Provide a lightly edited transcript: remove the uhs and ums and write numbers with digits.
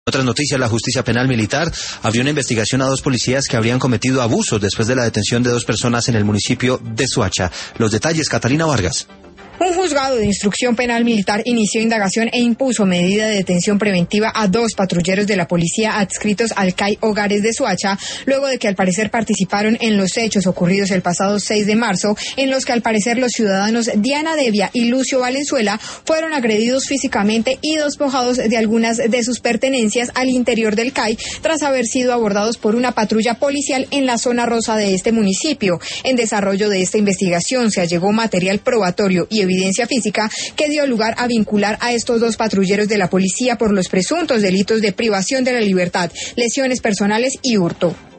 Otras noticias, la Justicia Penal Militar abrió una investigación a 2 policías que habrían cometido abusos después de la detención de 2 personas en el municipio de Soacha. Los detalles, Catalina Vargas. Un juzgado de instrucción penal militar inició indagación e impuso medida de detención preventiva a 2 patrulleros de la policía adscritos al CAI Hogares de Soacha, luego de que al parecer participaron en los hechos ocurridos el pasado 6 de marzo, en los que al parecer los ciudadanos Diana Devia y Lucio Valenzuela fueron agredidos físicamente y despojados de algunas de sus pertenencias al interior del CAI, tras haber sido abordados por una patrulla policial en la zona rosa de este municipio. En desarrollo de esta investigación se allegó material probatorio y evidencia física que dio lugar a vincular a estos 2 patrulleros de la policía por los presuntos delitos de privación de la libertad, lesiones personales y hurto.